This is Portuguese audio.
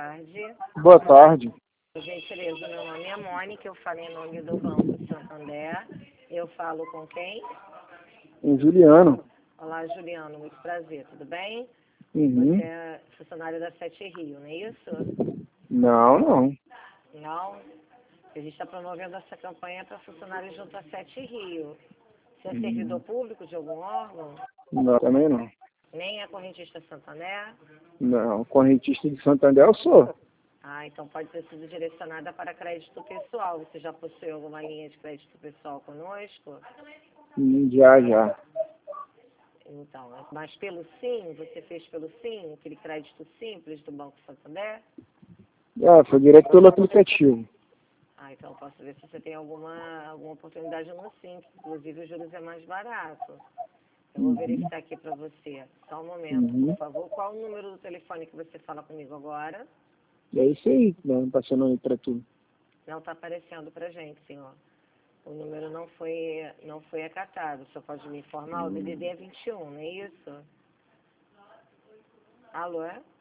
tarde. Boa tarde. Por gentileza, meu nome é Mônica, eu falo em nome do Banco Santander. Eu falo com quem? O Juliano. Olá, Juliano, muito prazer, tudo bem? Uhum. Você é funcionário da Sete Rio, não é isso? Não. Não? A gente está promovendo essa campanha para funcionários junto à Sete Rio. Você é servidor público de algum órgão? Não, também não. Nem é correntista Santander? Não, correntista de Santander eu sou. Ah, então pode ter sido direcionada para crédito pessoal. Você já possui alguma linha de crédito pessoal conosco? Já. Então, mas pelo SIM, você fez pelo SIM, aquele crédito simples do Banco Santander? Foi direto pelo aplicativo. Ah, então eu posso ver se você tem alguma oportunidade no SIM, que inclusive os juros é mais barato. Eu vou verificar aqui para você. Só um momento, por favor. Qual o número do telefone que você fala comigo agora? É isso aí, né? Passando aí pra tu. Não está aparecendo para gente, senhor. O número não foi acatado. O senhor pode me informar? O DDD é 21, não é isso? Alô?